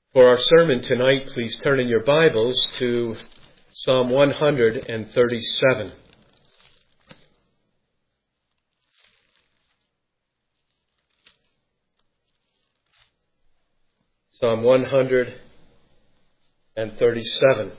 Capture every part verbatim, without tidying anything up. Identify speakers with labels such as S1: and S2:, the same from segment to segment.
S1: For our sermon tonight, please turn in your Bibles to Psalm one thirty-seven. Psalm one thirty-seven.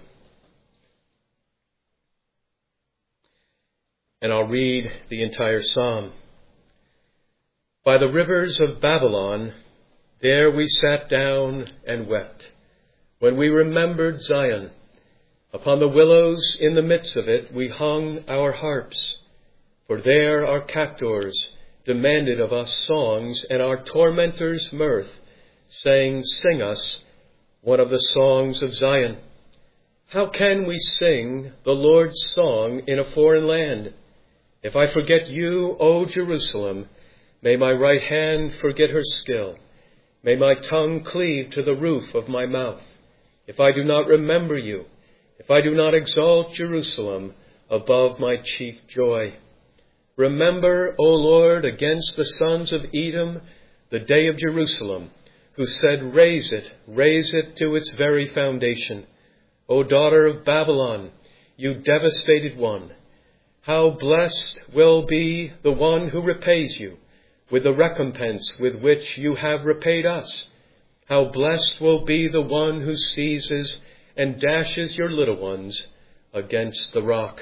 S1: And I'll read the entire psalm. By the rivers of Babylon, there we sat down and wept, when we remembered Zion. Upon the willows in the midst of it we hung our harps, for there our captors demanded of us songs, and our tormentors mirth, saying, Sing us one of the songs of Zion. How can we sing the Lord's song in a foreign land? If I forget you, O Jerusalem, may my right hand forget her skill. May my tongue cleave to the roof of my mouth, if I do not remember you, if I do not exalt Jerusalem above my chief joy. Remember, O Lord, against the sons of Edom, the day of Jerusalem, who said, Raise it, raise it to its very foundation. O daughter of Babylon, you devastated one, how blessed will be the one who repays you with the recompense with which you have repaid us. How blessed will be the one who seizes and dashes your little ones against the rock.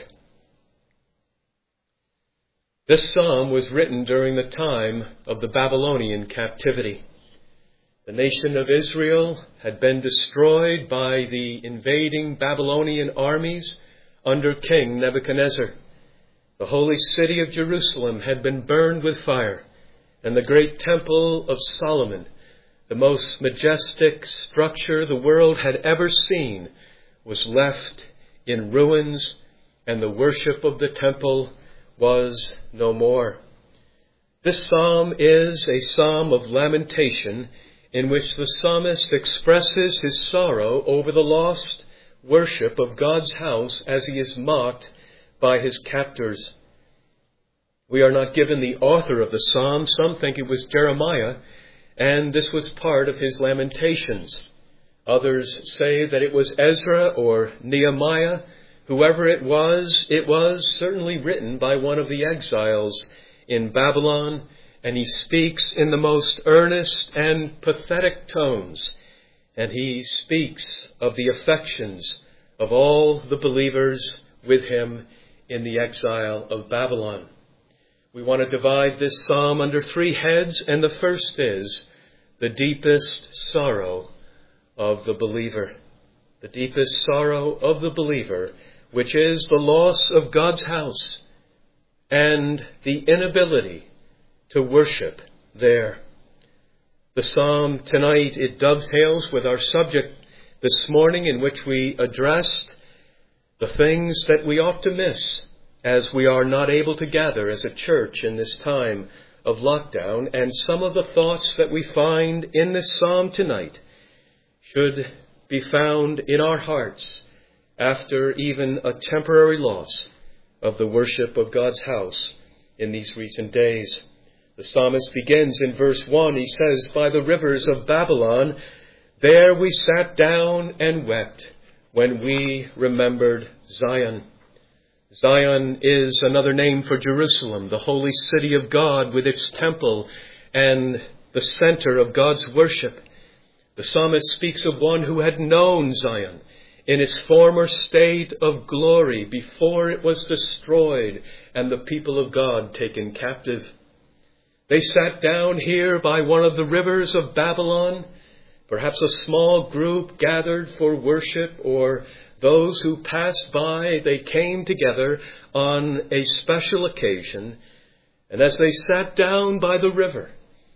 S1: This psalm was written during the time of the Babylonian captivity. The nation of Israel had been destroyed by the invading Babylonian armies under King Nebuchadnezzar. The holy city of Jerusalem had been burned with fire, and the great temple of Solomon, the most majestic structure the world had ever seen, was left in ruins, and the worship of the temple was no more. This psalm is a psalm of lamentation in which the psalmist expresses his sorrow over the lost worship of God's house as he is mocked by his captors. We are not given the author of the psalm. Some think it was Jeremiah, and this was part of his lamentations. Others say that it was Ezra or Nehemiah. Whoever it was, it was certainly written by one of the exiles in Babylon, and he speaks in the most earnest and pathetic tones, and he speaks of the affections of all the believers with him in the exile of Babylon. We want to divide this psalm under three heads, and the first is the deepest sorrow of the believer. The deepest sorrow of the believer, which is the loss of God's house and the inability to worship there. The psalm tonight, it dovetails with our subject this morning, in which we addressed the things that we ought to miss as we are not able to gather as a church in this time of lockdown. And some of the thoughts that we find in this psalm tonight should be found in our hearts after even a temporary loss of the worship of God's house in these recent days. The psalmist begins in verse one. He says, By the rivers of Babylon, there we sat down and wept when we remembered Zion. Zion is another name for Jerusalem, the holy city of God with its temple and the center of God's worship. The psalmist speaks of one who had known Zion in its former state of glory before it was destroyed and the people of God taken captive. They sat down here by one of the rivers of Babylon, perhaps a small group gathered for worship, or those who passed by. They came together on a special occasion, and as they sat down by the river,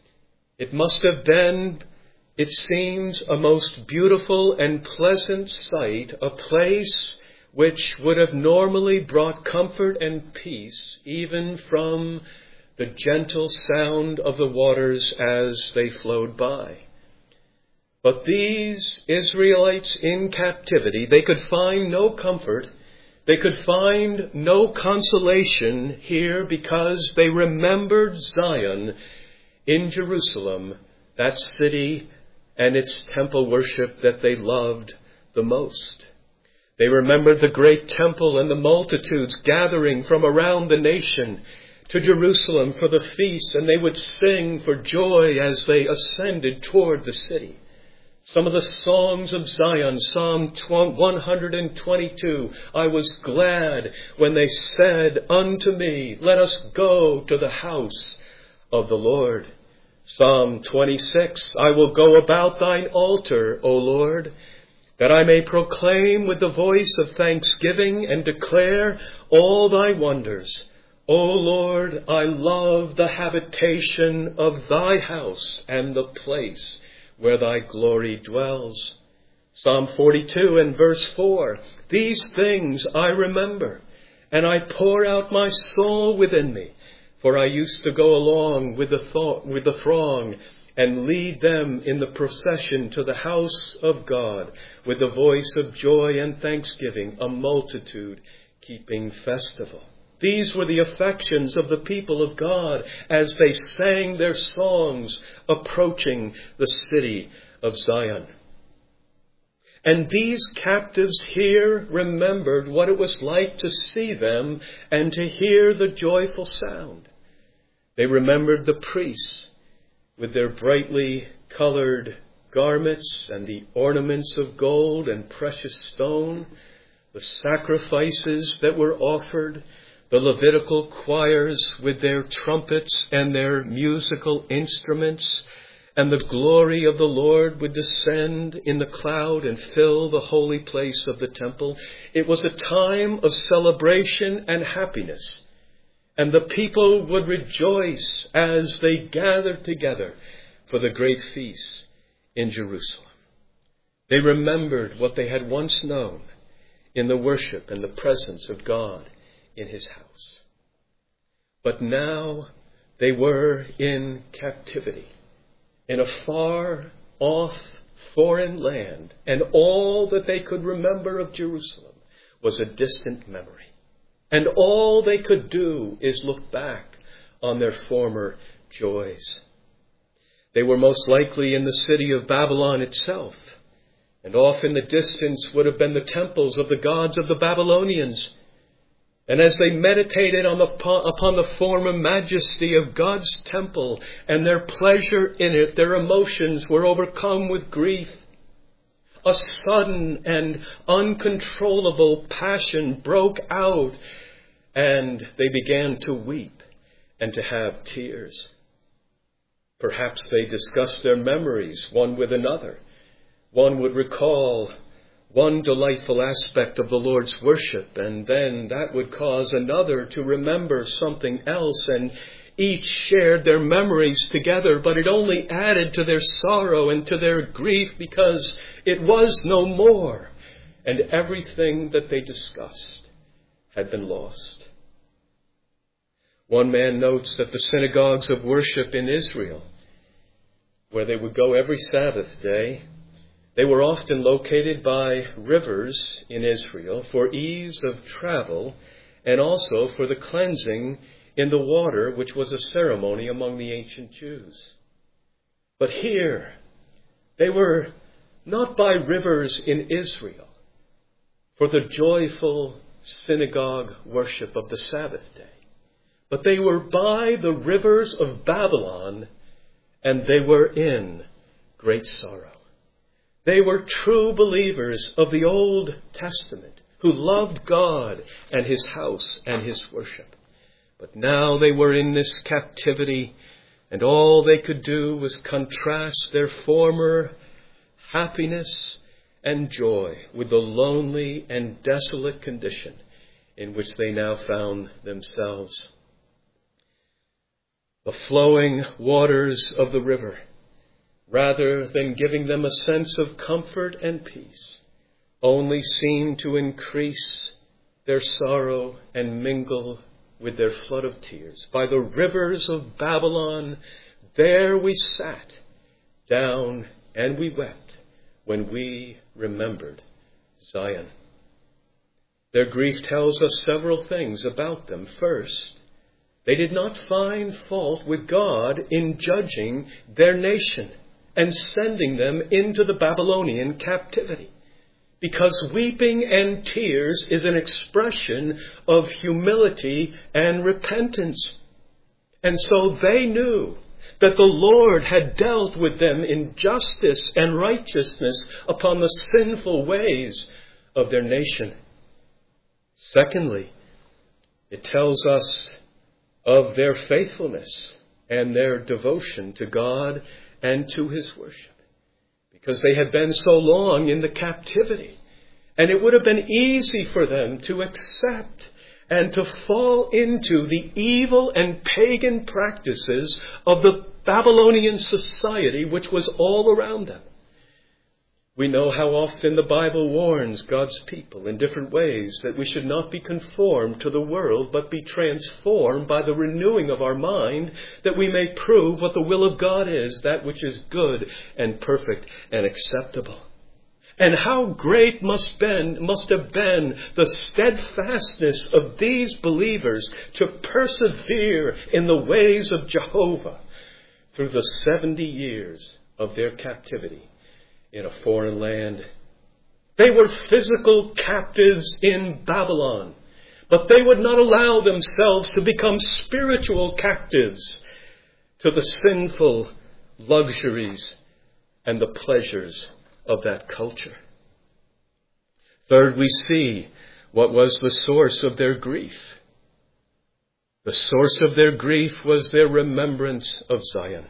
S1: it must have been, it seems, a most beautiful and pleasant sight, a place which would have normally brought comfort and peace, even from the gentle sound of the waters as they flowed by. But these Israelites in captivity, they could find no comfort, they could find no consolation here, because they remembered Zion in Jerusalem, that city and its temple worship that they loved the most. They remembered the great temple and the multitudes gathering from around the nation to Jerusalem for the feast, and they would sing for joy as they ascended toward the city. Some of the songs of Zion, Psalm one twenty-two, I was glad when they said unto me, let us go to the house of the Lord. Psalm twenty-six, I will go about thine altar, O Lord, that I may proclaim with the voice of thanksgiving and declare all thy wonders. O Lord, I love the habitation of thy house and the place where thy glory dwells. Psalm forty-two and verse four, these things I remember, and I pour out my soul within me, for I used to go along with the, th- with the throng and lead them in the procession to the house of God with the voice of joy and thanksgiving, a multitude keeping festival. These were the affections of the people of God as they sang their songs approaching the city of Zion. And these captives here remembered what it was like to see them and to hear the joyful sound. They remembered the priests with their brightly colored garments and the ornaments of gold and precious stone, the sacrifices that were offered, the Levitical choirs with their trumpets and their musical instruments, and the glory of the Lord would descend in the cloud and fill the holy place of the temple. It was a time of celebration and happiness, and the people would rejoice as they gathered together for the great feast in Jerusalem. They remembered what they had once known in the worship and the presence of God in his house. But now they were in captivity, in a far off foreign land, and all that they could remember of Jerusalem was a distant memory. And all they could do is look back on their former joys. They were most likely in the city of Babylon itself, and off in the distance would have been the temples of the gods of the Babylonians. And as they meditated on the, upon the former majesty of God's temple and their pleasure in it, their emotions were overcome with grief. A sudden and uncontrollable passion broke out, and they began to weep and to have tears. Perhaps they discussed their memories one with another. One would recall one delightful aspect of the Lord's worship, and then that would cause another to remember something else, and each shared their memories together, but it only added to their sorrow and to their grief because it was no more, and everything that they discussed had been lost. One man notes that the synagogues of worship in Israel, where they would go every Sabbath day, they were often located by rivers in Israel for ease of travel and also for the cleansing in the water, which was a ceremony among the ancient Jews. But here, they were not by rivers in Israel for the joyful synagogue worship of the Sabbath day, but they were by the rivers of Babylon, and they were in great sorrow. They were true believers of the Old Testament who loved God and his house and his worship. But now they were in this captivity, and all they could do was contrast their former happiness and joy with the lonely and desolate condition in which they now found themselves. The flowing waters of the river, rather than giving them a sense of comfort and peace, only seemed to increase their sorrow and mingle with their flood of tears. By the rivers of Babylon, there we sat down and we wept when we remembered Zion. Their grief tells us several things about them. First, they did not find fault with God in judging their nation. and sending them into the Babylonian captivity. Because weeping and tears is an expression of humility and repentance. And so they knew that the Lord had dealt with them in justice and righteousness upon the sinful ways of their nation. Secondly, it tells us of their faithfulness and their devotion to God and to His worship, because they had been so long in the captivity. And it would have been easy for them to accept and to fall into the evil and pagan practices of the Babylonian society which was all around them. We know how often the Bible warns God's people in different ways that we should not be conformed to the world, but be transformed by the renewing of our mind, that we may prove what the will of God is, that which is good and perfect and acceptable. And how great must been, must have been the steadfastness of these believers to persevere in the ways of Jehovah through the seventy years of their captivity in a foreign land. They were physical captives in Babylon, but they would not allow themselves to become spiritual captives to the sinful luxuries and the pleasures of that culture. Third, we see what was the source of their grief. The source of their grief was their remembrance of Zion.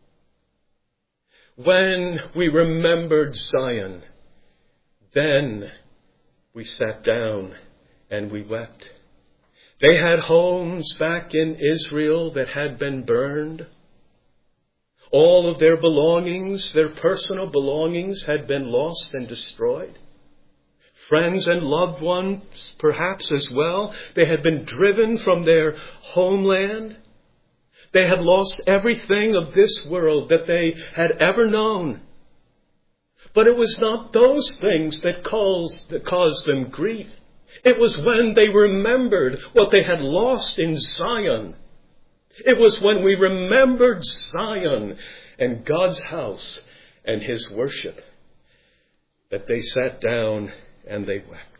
S1: When we remembered Zion, then we sat down and we wept. They had homes back in Israel that had been burned. All of their belongings, their personal belongings, had been lost and destroyed. Friends and loved ones, perhaps as well, they had been driven from their homeland. They had lost everything of this world that they had ever known. But it was not those things that caused, that caused them grief. It was when they remembered what they had lost in Zion. It was when we remembered Zion and God's house and His worship that they sat down and they wept.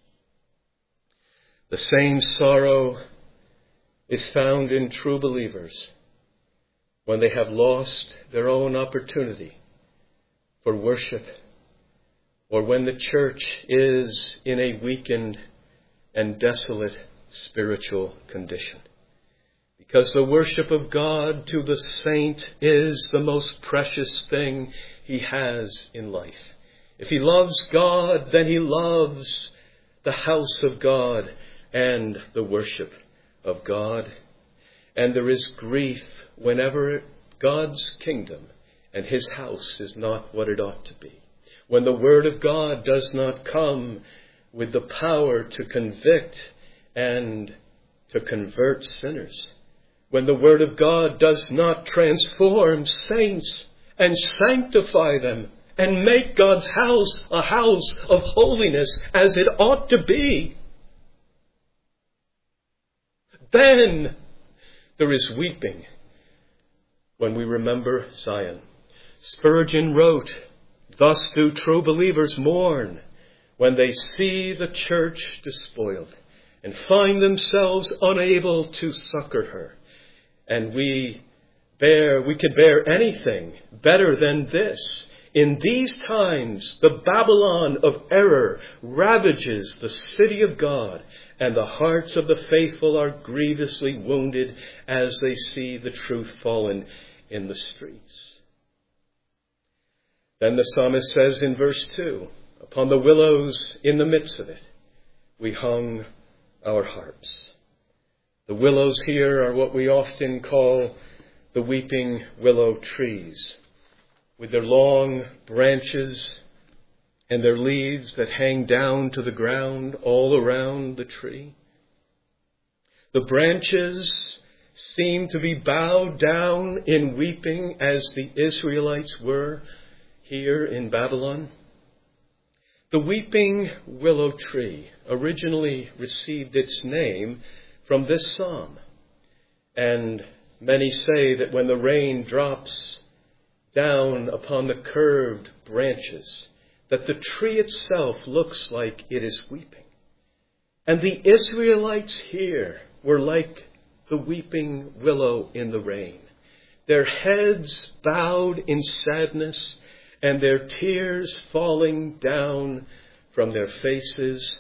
S1: The same sorrow is found in true believers when they have lost their own opportunity for worship, or when the church is in a weakened and desolate spiritual condition. Because the worship of God to the saint is the most precious thing he has in life. If he loves God, then he loves the house of God and the worship of God. And there is grief whenever God's kingdom and His house is not what it ought to be. When the Word of God does not come with the power to convict and to convert sinners. When the Word of God does not transform saints and sanctify them and make God's house a house of holiness as it ought to be. Then there is weeping when we remember Zion. Spurgeon wrote, "Thus do true believers mourn when they see the church despoiled and find themselves unable to succor her. And we bear, we could bear anything better than this. In these times, the Babylon of error ravages the city of God, and the hearts of the faithful are grievously wounded as they see the truth fallen in the streets." Then the psalmist says in verse two, "Upon the willows in the midst of it, we hung our harps." The willows here are what we often call the weeping willow trees, with their long branches and their leaves that hang down to the ground all around the tree. The branches seem to be bowed down in weeping as the Israelites were here in Babylon. The weeping willow tree originally received its name from this psalm. And many say that when the rain drops down upon the curved branches, that the tree itself looks like it is weeping. And the Israelites here were like the weeping willow in the rain, their heads bowed in sadness and their tears falling down from their faces.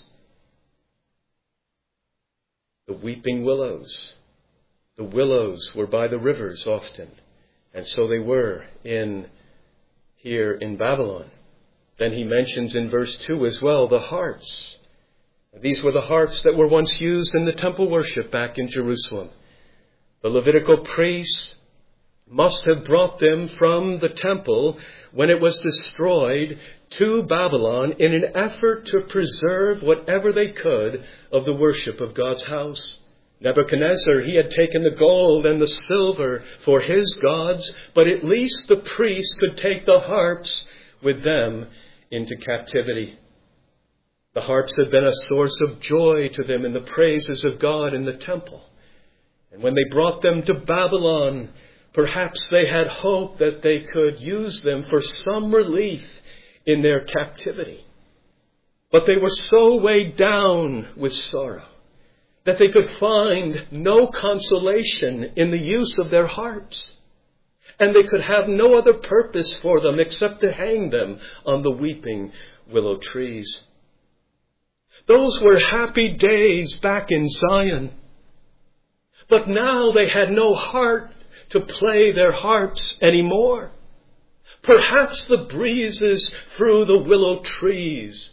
S1: The weeping willows. The willows were by the rivers often, and so they were in here in Babylon. Then he mentions in verse two as well the harps. These were the harps that were once used in the temple worship back in Jerusalem. The Levitical priests must have brought them from the temple when it was destroyed to Babylon in an effort to preserve whatever they could of the worship of God's house. Nebuchadnezzar, he had taken the gold and the silver for his gods, but at least the priests could take the harps with them into captivity. The harps had been a source of joy to them in the praises of God in the temple. And when they brought them to Babylon, perhaps they had hope that they could use them for some relief in their captivity. But they were so weighed down with sorrow that they could find no consolation in the use of their harps. And they could have no other purpose for them except to hang them on the weeping willow trees. Those were happy days back in Zion. But now they had no heart to play their harps anymore. Perhaps the breezes through the willow trees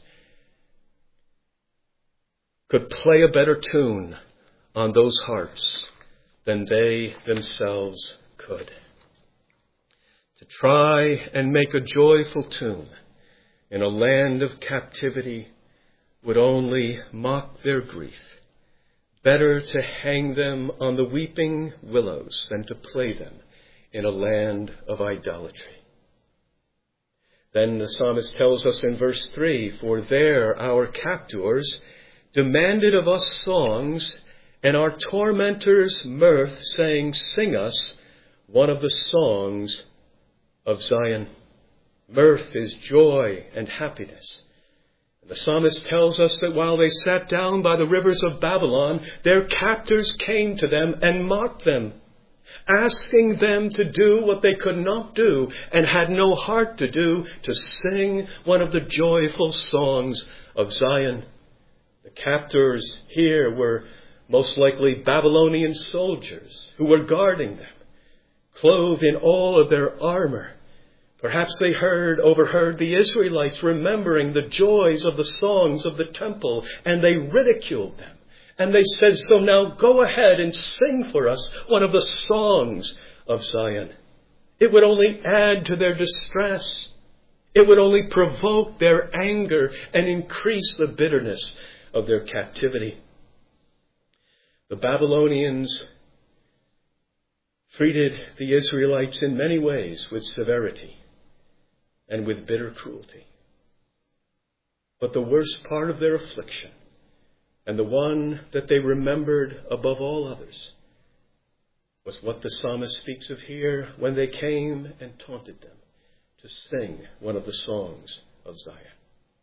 S1: could play a better tune on those harps than they themselves could. To try and make a joyful tune in a land of captivity would only mock their grief. Better to hang them on the weeping willows than to play them in a land of idolatry. Then the psalmist tells us in verse three, "For there our captors demanded of us songs, and our tormentors mirth, saying, 'Sing us one of the songs of Zion.'" Mirth is joy and happiness. The psalmist tells us that while they sat down by the rivers of Babylon, their captors came to them and mocked them, asking them to do what they could not do and had no heart to do, to sing one of the joyful songs of Zion. The captors here were most likely Babylonian soldiers who were guarding them, clothed in all of their armor. Perhaps they heard, overheard the Israelites remembering the joys of the songs of the temple, and they ridiculed them. And they said, "So now go ahead and sing for us one of the songs of Zion." It would only add to their distress. It would only provoke their anger and increase the bitterness of their captivity. The Babylonians treated the Israelites in many ways with severity and with bitter cruelty. But the worst part of their affliction, and the one that they remembered above all others, was what the psalmist speaks of here when they came and taunted them to sing one of the songs of Zion.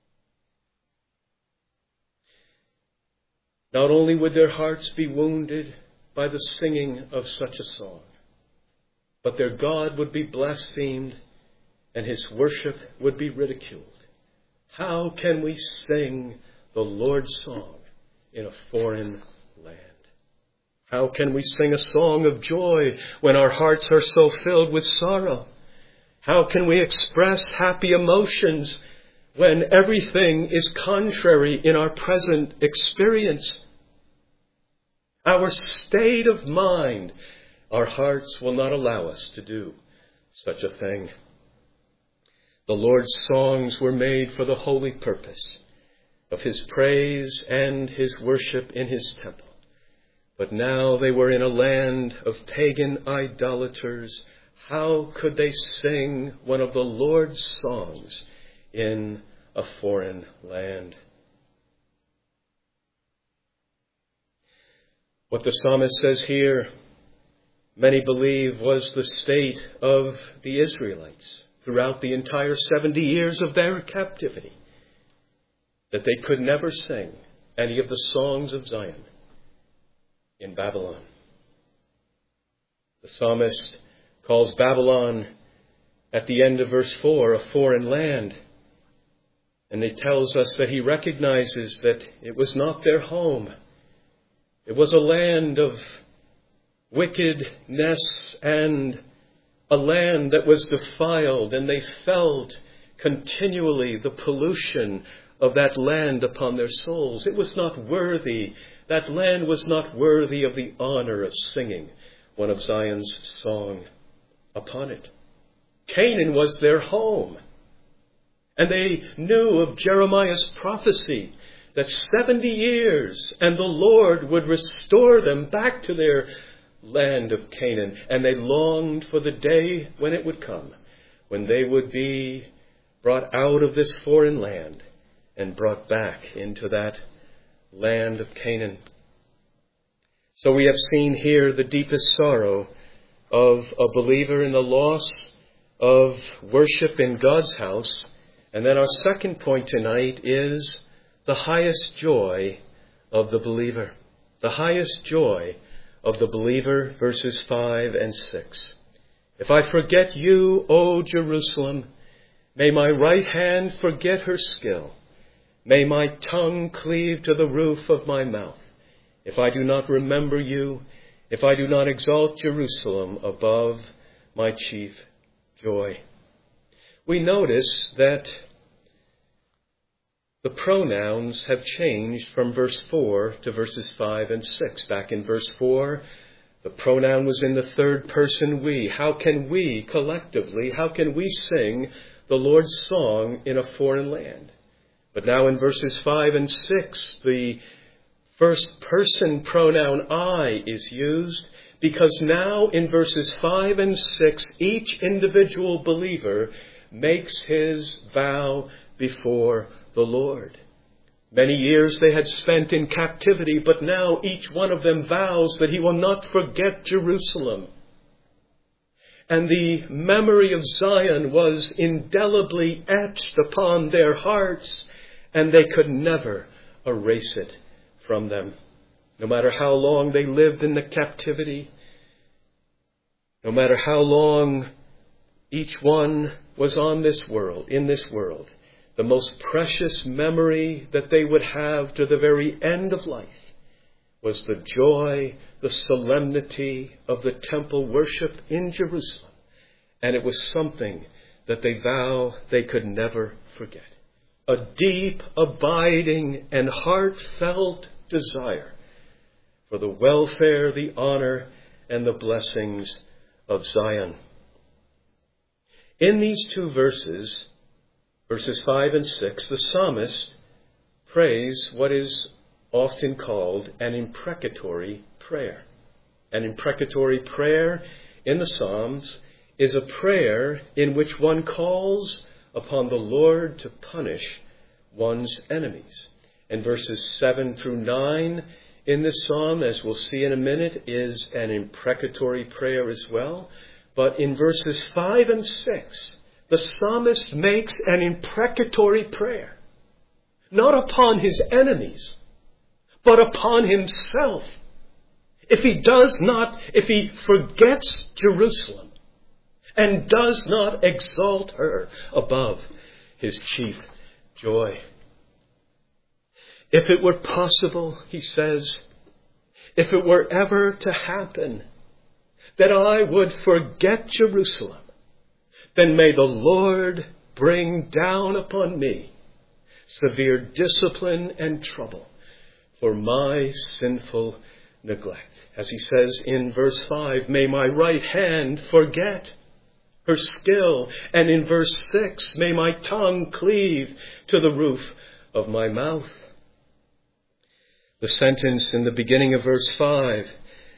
S1: Not only would their hearts be wounded by the singing of such a song, but their God would be blasphemed and his worship would be ridiculed. How can we sing the Lord's song in a foreign land? How can we sing a song of joy when our hearts are so filled with sorrow? How can we express happy emotions when everything is contrary in our present experience? Our state of mind, our hearts will not allow us to do such a thing. The Lord's songs were made for the holy purpose of his praise and his worship in his temple. But now they were in a land of pagan idolaters. How could they sing one of the Lord's songs in a foreign land? What the psalmist says here many believe was the state of the Israelites throughout the entire seventy years of their captivity, that they could never sing any of the songs of Zion in Babylon. The psalmist calls Babylon at the end of verse four a foreign land. And he tells us that he recognizes that it was not their home. It was a land of wickedness and a land that was defiled, and they felt continually the pollution of that land upon their souls. It was not worthy. That land was not worthy of the honor of singing one of Zion's song upon it. Canaan was their home. And they knew of Jeremiah's prophecy that seventy years and the Lord would restore them back to their land of Canaan. And they longed for the day when it would come, when they would be brought out of this foreign land and brought back into that land of Canaan. So we have seen here the deepest sorrow of a believer in the loss of worship in God's house. And then our second point tonight is the highest joy of the believer. The highest joy of the believer, verses five and six. If I forget you, O Jerusalem, may my right hand forget her skill. May my tongue cleave to the roof of my mouth. If I do not remember you, if I do not exalt Jerusalem above my chief joy. We notice that the pronouns have changed from verse four to verses five and six. Back in verse four, the pronoun was in the third person we. How can we collectively, how can we sing the Lord's song in a foreign land? But now in verses five and six, the first person pronoun I is used, because now in verses five and six, each individual believer makes his vow before the Lord. Many years they had spent in captivity, but now each one of them vows that he will not forget Jerusalem. And the memory of Zion was indelibly etched upon their hearts, and they could never erase it from them. No matter how long they lived in the captivity, no matter how long each one was on this world, in this world, the most precious memory that they would have to the very end of life was the joy, the solemnity of the temple worship in Jerusalem. And it was something that they vow they could never forget. A deep, abiding, and heartfelt desire for the welfare, the honor, and the blessings of Zion. In these two verses, verses five and six, the psalmist prays what is often called an imprecatory prayer. An imprecatory prayer in the Psalms is a prayer in which one calls upon the Lord to punish one's enemies. And verses seven through nine in this psalm, as we'll see in a minute, is an imprecatory prayer as well. But in verses five and six, the psalmist makes an imprecatory prayer, not upon his enemies, but upon himself. If he does not, if he forgets Jerusalem and does not exalt her above his chief joy. If it were possible, he says, if it were ever to happen that I would forget Jerusalem, then may the Lord bring down upon me severe discipline and trouble for my sinful neglect. As he says in verse five, may my right hand forget her skill. And in verse six, may my tongue cleave to the roof of my mouth. The sentence in the beginning of verse five,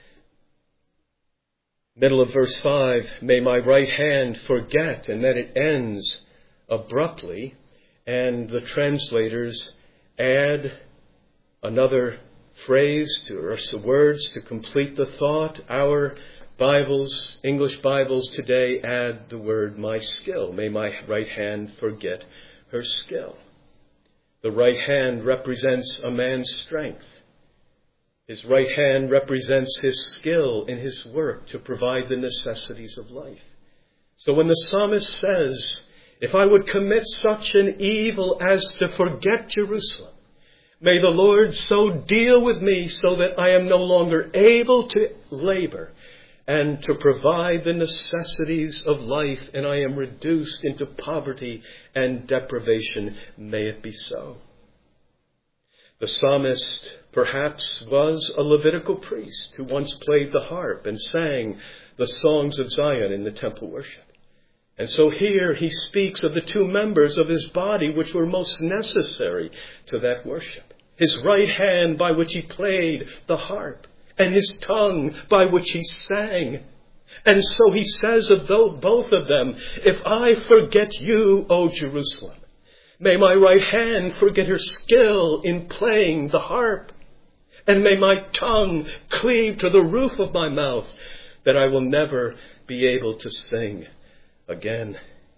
S1: middle of verse five, may my right hand forget, and then it ends abruptly, and the translators add another phrase to, or words to complete the thought. Our Bibles, English Bibles today add the word my skill. May my right hand forget her skill. The right hand represents a man's strength. His right hand represents his skill in his work to provide the necessities of life. So when the psalmist says, if I would commit such an evil as to forget Jerusalem, may the Lord so deal with me so that I am no longer able to labor and to provide the necessities of life, and I am reduced into poverty and deprivation, may it be so. The psalmist perhaps was a Levitical priest who once played the harp and sang the songs of Zion in the temple worship. And so here he speaks of the two members of his body which were most necessary to that worship. His right hand by which he played the harp, and his tongue by which he sang. And so he says of both of them, if I forget you, O Jerusalem, may my right hand forget her skill in playing the harp, and may my tongue cleave to the roof of my mouth, that I will never be able to sing again.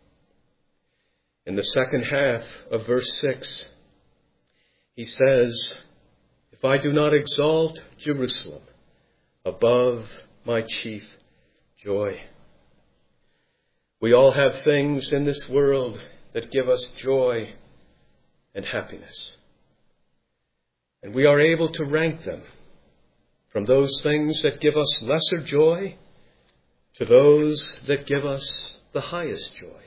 S1: In the second half of verse six, he says, if I do not exalt Jerusalem above my chief joy. We all have things in this world that give us joy and happiness. And we are able to rank them from those things that give us lesser joy to those that give us the highest joy.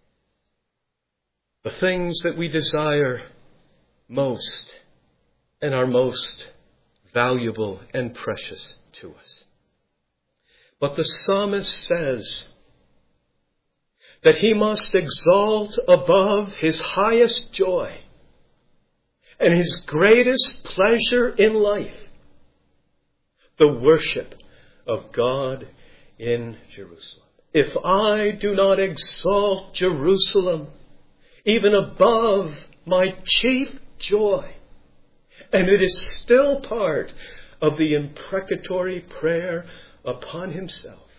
S1: The things that we desire most and are most valuable and precious to us. But the psalmist says that he must exalt above his highest joy and his greatest pleasure in life, the worship of God in Jerusalem. If I do not exalt Jerusalem even above my chief joy, and it is still part of the imprecatory prayer upon himself.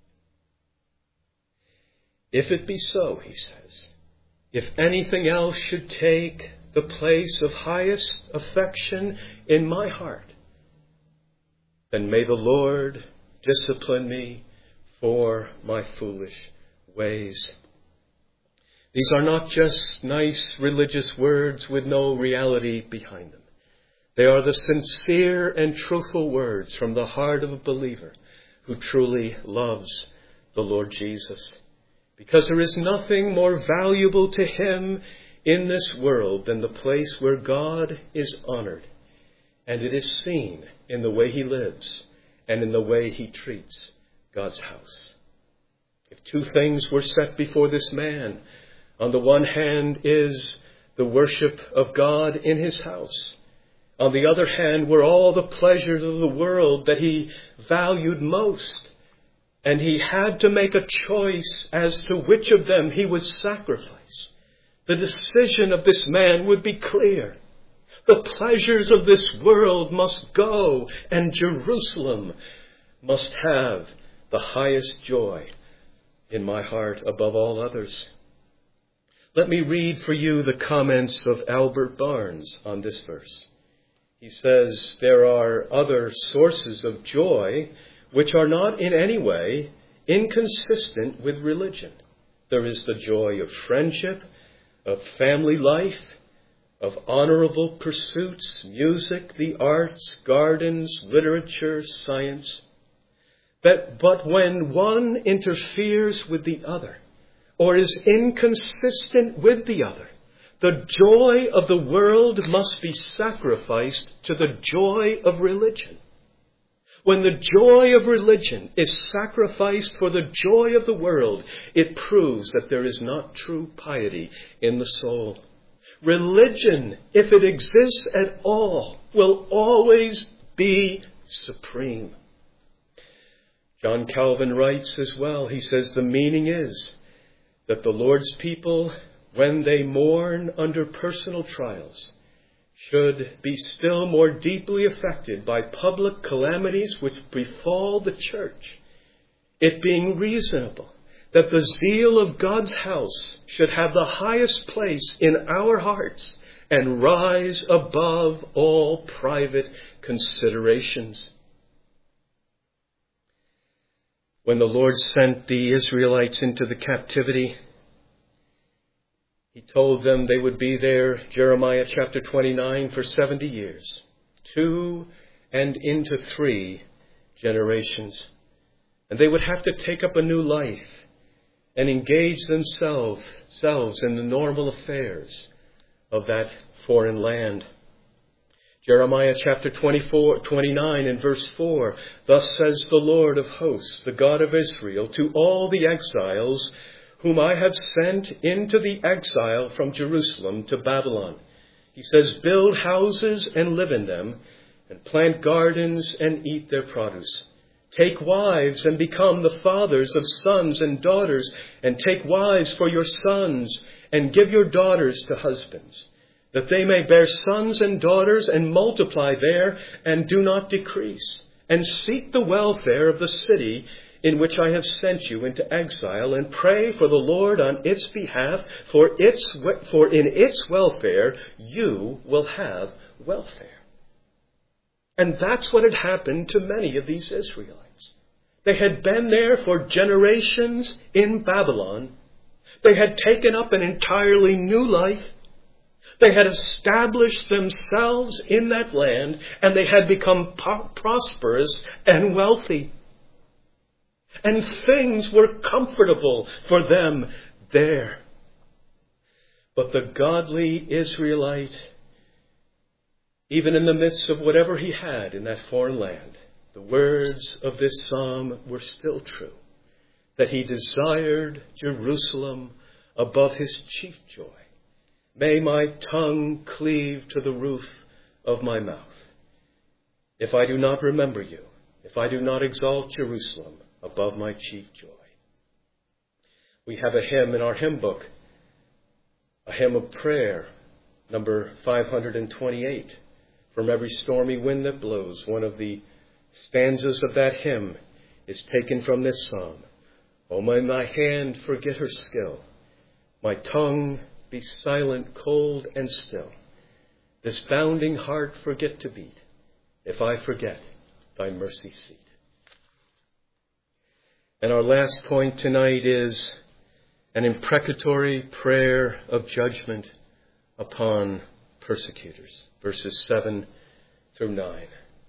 S1: If it be so, he says, if anything else should take the place of highest affection in my heart, then may the Lord discipline me for my foolish ways. These are not just nice religious words with no reality behind them. They are the sincere and truthful words from the heart of a believer who truly loves the Lord Jesus. Because there is nothing more valuable to him in this world than the place where God is honored. And it is seen in the way he lives and in the way he treats God's house. If two things were set before this man, on the one hand is the worship of God in his house. On the other hand were all the pleasures of the world that he valued most. And he had to make a choice as to which of them he would sacrifice. The decision of this man would be clear. The pleasures of this world must go, and Jerusalem must have the highest joy in my heart above all others. Let me read for you the comments of Albert Barnes on this verse. He says, there are other sources of joy which are not in any way inconsistent with religion. There is the joy of friendship, of family life, of honorable pursuits, music, the arts, gardens, literature, science. But, but when one interferes with the other, or is inconsistent with the other, the joy of the world must be sacrificed to the joy of religion. When the joy of religion is sacrificed for the joy of the world, it proves that there is not true piety in the soul. Religion, if it exists at all, will always be supreme. John Calvin writes as well, he says, the meaning is that the Lord's people, when they mourn under personal trials, should be still more deeply affected by public calamities which befall the church it being reasonable that the zeal of God's house should have the highest place in our hearts and rise above all private considerations. When the Lord sent the Israelites into the captivity, He told them they would be there, Jeremiah chapter twenty-nine, for seventy years, two and into three generations. And they would have to take up a new life and engage themselves selves in the normal affairs of that foreign land. Jeremiah chapter twenty-four, twenty-nine and verse four, thus says the Lord of hosts, the God of Israel, to all the exiles whom I have sent into the exile from Jerusalem to Babylon. He says, build houses and live in them, and plant gardens and eat their produce. Take wives and become the fathers of sons and daughters, and take wives for your sons, and give your daughters to husbands, that they may bear sons and daughters and multiply there and do not decrease. And seek the welfare of the city in which I have sent you into exile, and pray for the Lord on its behalf, for its for in its welfare you will have welfare. And that's what had happened to many of these Israelites. They had been there for generations in Babylon. They had taken up an entirely new life. They had established themselves in that land, and they had become po- prosperous and wealthy. And things were comfortable for them there. But the godly Israelite, even in the midst of whatever he had in that foreign land, the words of this psalm were still true, that he desired Jerusalem above his chief joy. May my tongue cleave to the roof of my mouth, if I do not remember you, if I do not exalt Jerusalem above my chief joy. We have a hymn in our hymn book, a hymn of prayer, number five hundred twenty-eight. From every stormy wind that blows, one of the stanzas of that hymn is taken from this psalm. Oh, may my hand forget her skill, my tongue be silent, cold, and still. This bounding heart forget to beat, if I forget thy mercy seat. And our last point tonight is an imprecatory prayer of judgment upon persecutors. Verses seven through nine.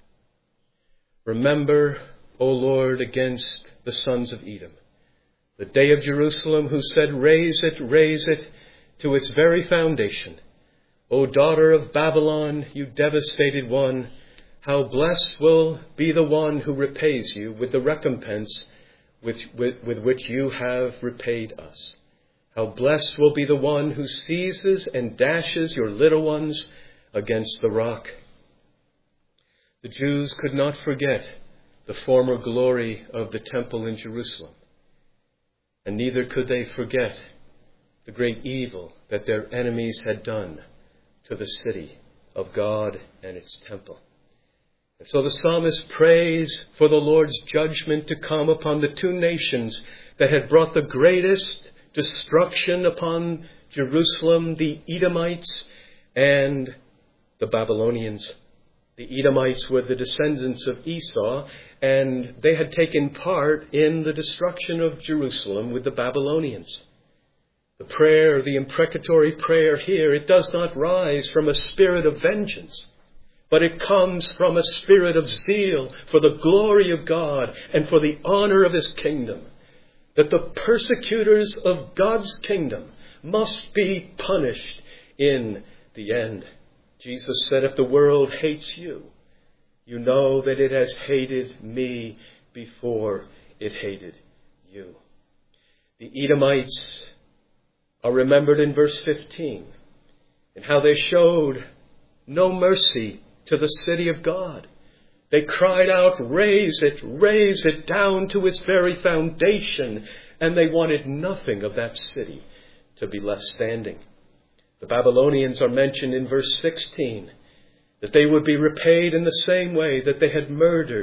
S1: Remember, O Lord, against the sons of Edom, the day of Jerusalem, who said, raise it, raise it to its very foundation. O daughter of Babylon, you devastated one, how blessed will be the one who repays you with the recompense with, with, with which you have repaid us. How blessed will be the one who seizes and dashes your little ones against the rock. The Jews could not forget the former glory of the temple in Jerusalem, and neither could they forget the great evil that their enemies had done to the city of God and its temple. And so the psalmist prays for the Lord's judgment to come upon the two nations that had brought the greatest destruction upon Jerusalem, the Edomites and the Babylonians. The Edomites were the descendants of Esau, and they had taken part in the destruction of Jerusalem with the Babylonians. The prayer, the imprecatory prayer here, it does not rise from a spirit of vengeance, but it comes from a spirit of zeal for the glory of God and for the honor of his kingdom. That the persecutors of God's kingdom must be punished in the end. Jesus said, if the world hates you, you know that it has hated me before it hated you. The Edomites are remembered in verse fifteen, and how they showed no mercy to the city of God. They cried out, raise it, raise it down to its very foundation, and they wanted nothing of that city to be left standing. The Babylonians are mentioned in verse sixteen, that they would be repaid in the same way that they had murdered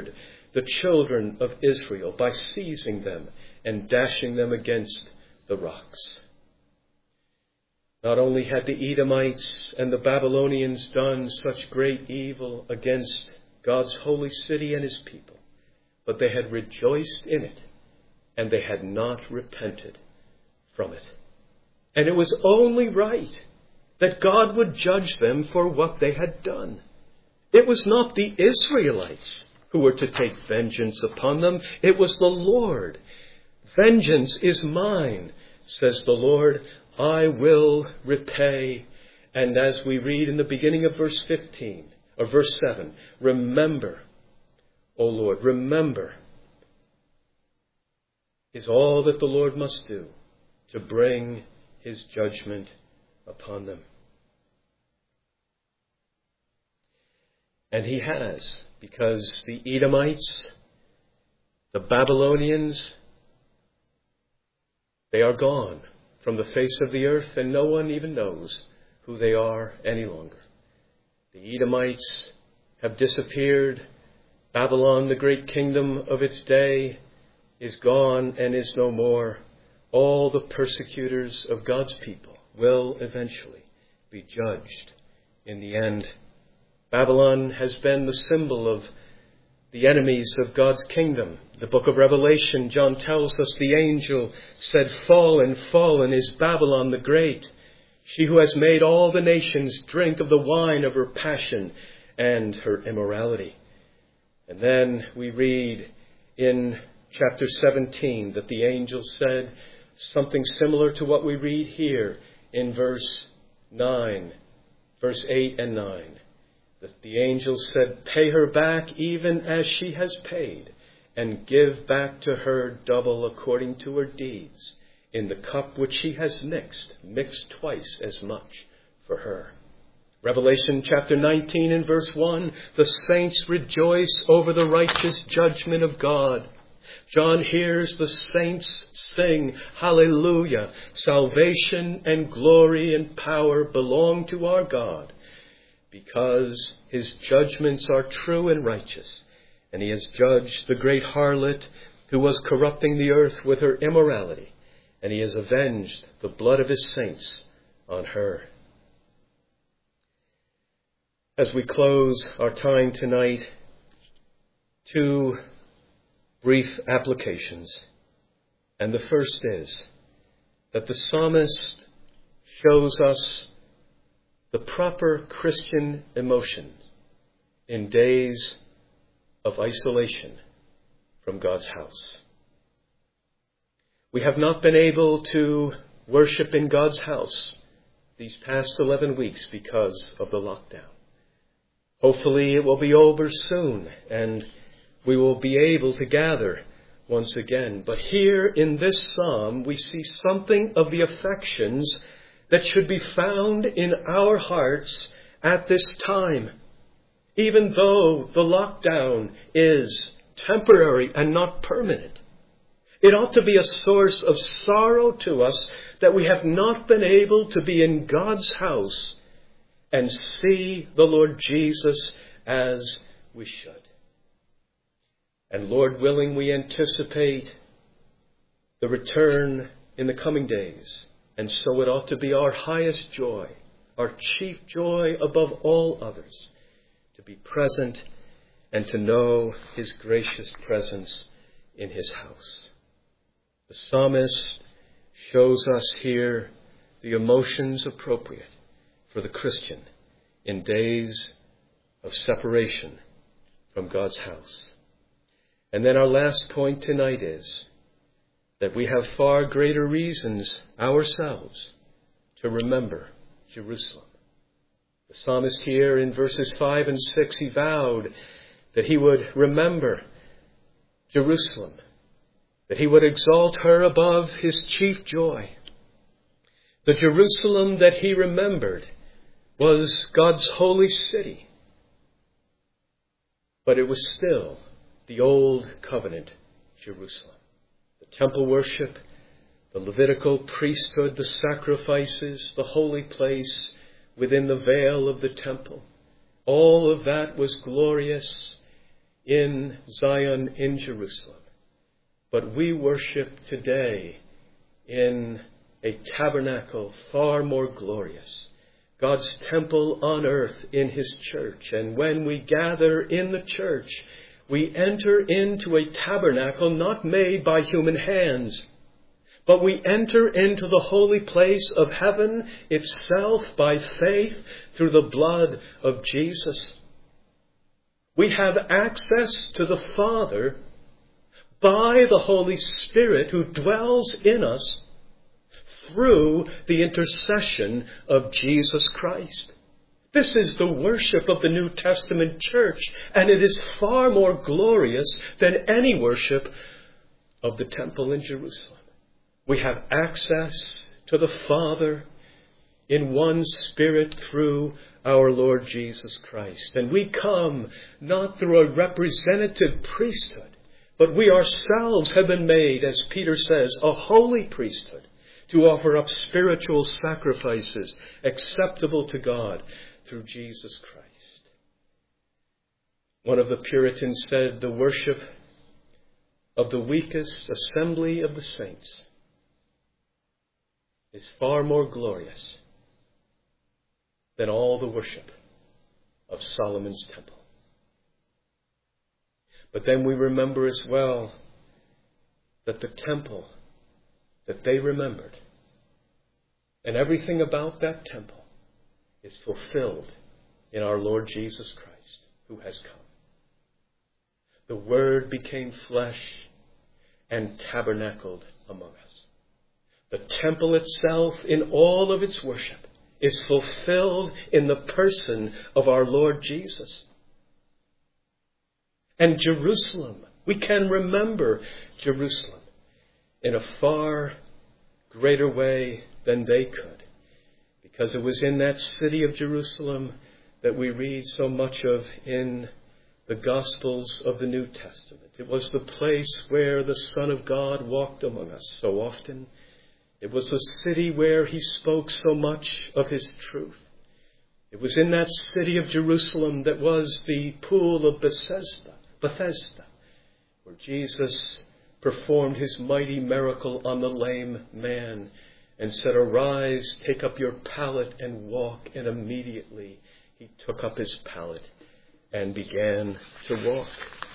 S1: the children of Israel by seizing them and dashing them against the rocks. Not only had the Edomites and the Babylonians done such great evil against God's holy city and his people, but they had rejoiced in it, and they had not repented from it. And it was only right that God would judge them for what they had done. It was not the Israelites who were to take vengeance upon them. It was the Lord. Vengeance is mine, says the Lord. I will repay. And as we read in the beginning of verse fifteen, or verse seven, remember, O Lord, remember, is all that the Lord must do to bring his judgment upon them. And he has, because the Edomites, the Babylonians, they are gone from the face of the earth, and no one even knows who they are any longer. The Edomites have disappeared. Babylon, the great kingdom of its day, is gone and is no more. All the persecutors of God's people will eventually be judged in the end. Babylon has been the symbol of the enemies of God's kingdom. The book of Revelation, John tells us, the angel said, "Fallen, fallen is Babylon the great, she who has made all the nations drink of the wine of her passion and her immorality." And then we read in chapter seventeen that the angel said something similar to what we read here in verse nine, verse eight and nine. That the angel said, "Pay her back even as she has paid, and give back to her double according to her deeds. In the cup which she has mixed, mix twice as much for her." Revelation chapter nineteen and verse one, the saints rejoice over the righteous judgment of God. John hears the saints sing, "Hallelujah! Salvation and glory and power belong to our God, because his judgments are true and righteous, and he has judged the great harlot who was corrupting the earth with her immorality, and he has avenged the blood of his saints on her." As we close our time tonight, two brief applications. And the first is that the psalmist shows us the proper Christian emotion in days of isolation from God's house. We have not been able to worship in God's house these past eleven weeks because of the lockdown. Hopefully it will be over soon and we will be able to gather once again. But here in this psalm, we see something of the affections that should be found in our hearts at this time. Even though the lockdown is temporary and not permanent, it ought to be a source of sorrow to us that we have not been able to be in God's house and see the Lord Jesus as we should. And Lord willing, we anticipate the return in the coming days. And so it ought to be our highest joy, our chief joy above all others, to be present and to know his gracious presence in his house. The psalmist shows us here the emotions appropriate for the Christian in days of separation from God's house. And then our last point tonight is that we have far greater reasons ourselves to remember Jerusalem. The psalmist here in verses five and six, he vowed that he would remember Jerusalem, that he would exalt her above his chief joy. The Jerusalem that he remembered was God's holy city, but it was still the old covenant Jerusalem. The temple worship, the Levitical priesthood, the sacrifices, the holy place within the veil of the temple, all of that was glorious in Zion in Jerusalem, but we worship today in a tabernacle far more glorious, God's temple on earth in his church. And when we gather in the church, we enter into a tabernacle not made by human hands, but we enter into the holy place of heaven itself by faith through the blood of Jesus. We have access to the Father by the Holy Spirit who dwells in us through the intercession of Jesus Christ. This is the worship of the New Testament church, and it is far more glorious than any worship of the temple in Jerusalem. We have access to the Father in one Spirit through our Lord Jesus Christ. And we come not through a representative priesthood, but we ourselves have been made, as Peter says, a holy priesthood, to offer up spiritual sacrifices acceptable to God through Jesus Christ. One of the Puritans said, the worship of the weakest assembly of the saints is far more glorious than all the worship of Solomon's temple. But then we remember as well that the temple that they remembered and everything about that temple is fulfilled in our Lord Jesus Christ, who has come. The Word became flesh and tabernacled among us. The temple itself, in all of its worship, is fulfilled in the person of our Lord Jesus. And Jerusalem, we can remember Jerusalem in a far greater way than they could, because it was in that city of Jerusalem that we read so much of in the Gospels of the New Testament. It was the place where the Son of God walked among us so often. It was the city where he spoke so much of his truth. It was in that city of Jerusalem that was the pool of Bethesda, Bethesda, where Jesus performed his mighty miracle on the lame man and said, "Arise, take up your pallet and walk." And immediately he took up his pallet and began to walk.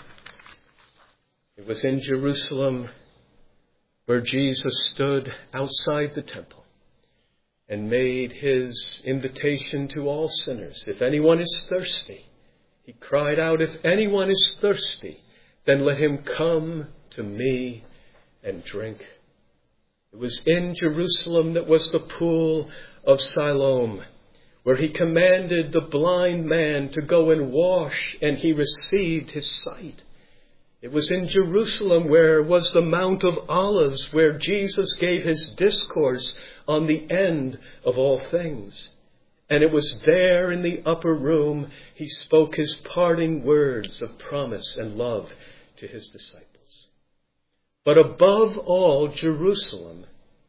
S1: It was in Jerusalem where Jesus stood outside the temple and made his invitation to all sinners. If anyone is thirsty, he cried out, "If anyone is thirsty, then let him come to me and drink." It was in Jerusalem that was the pool of Siloam, where he commanded the blind man to go and wash, and he received his sight. It was in Jerusalem where was the Mount of Olives, where Jesus gave his discourse on the end of all things. And it was there in the upper room he spoke his parting words of promise and love to his disciples. But above all, Jerusalem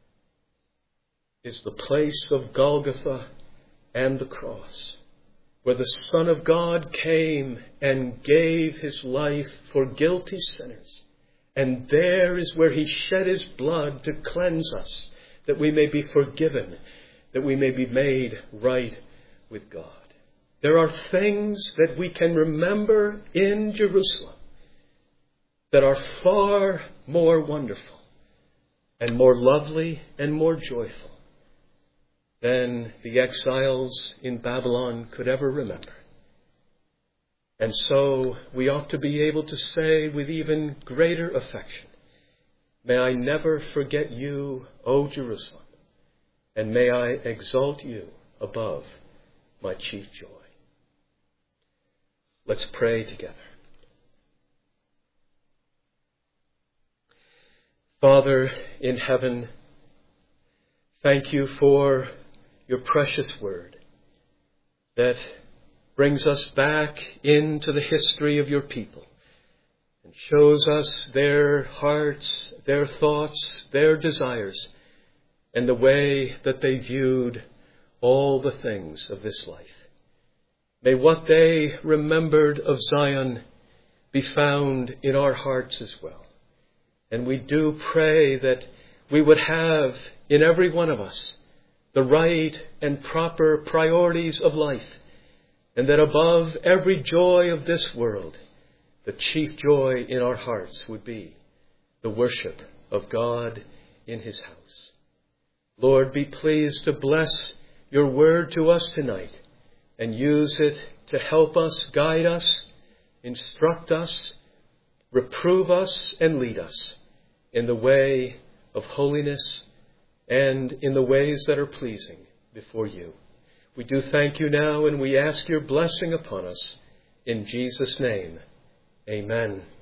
S1: is the place of Golgotha and the cross, where the Son of God came and gave his life for guilty sinners. And there is where he shed his blood to cleanse us, that we may be forgiven, that we may be made right with God. There are things that we can remember in Jerusalem that are far more wonderful and more lovely and more joyful than the exiles in Babylon could ever remember. And so we ought to be able to say with even greater affection, "May I never forget you, O Jerusalem, and may I exalt you above my chief joy." Let's pray together. Father in heaven, thank you for your precious word that brings us back into the history of your people and shows us their hearts, their thoughts, their desires, and the way that they viewed all the things of this life. May what they remembered of Zion be found in our hearts as well. And we do pray that we would have in every one of us the right and proper priorities of life, and that above every joy of this world, the chief joy in our hearts would be the worship of God in his house. Lord, be pleased to bless your word to us tonight and use it to help us, guide us, instruct us, reprove us, and lead us in the way of holiness and in the ways that are pleasing before you. We do thank you now, and we ask your blessing upon us. In Jesus' name, amen.